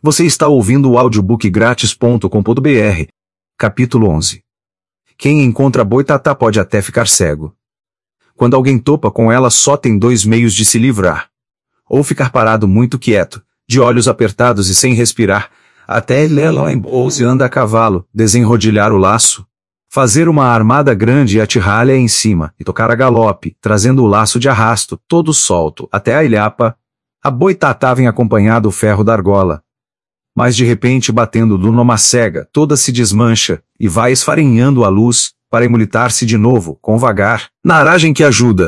Você está ouvindo o audiobookgratis.com.br. Capítulo 11. Quem encontra boitatá pode até ficar cego. Quando alguém topa com ela, só tem dois meios de se livrar. Ou ficar parado muito quieto, de olhos apertados e sem respirar, até ele ou se anda a cavalo, desenrodilhar o laço, fazer uma armada grande e atirrar-lhe em cima, e tocar a galope, trazendo o laço de arrasto, todo solto, até a ilhapa. A boitatá vem acompanhado o ferro da argola. Mas de repente, batendo-do numa cega, toda se desmancha, e vai esfarinhando a luz, para emulitar-se de novo, com vagar, na aragem que ajuda.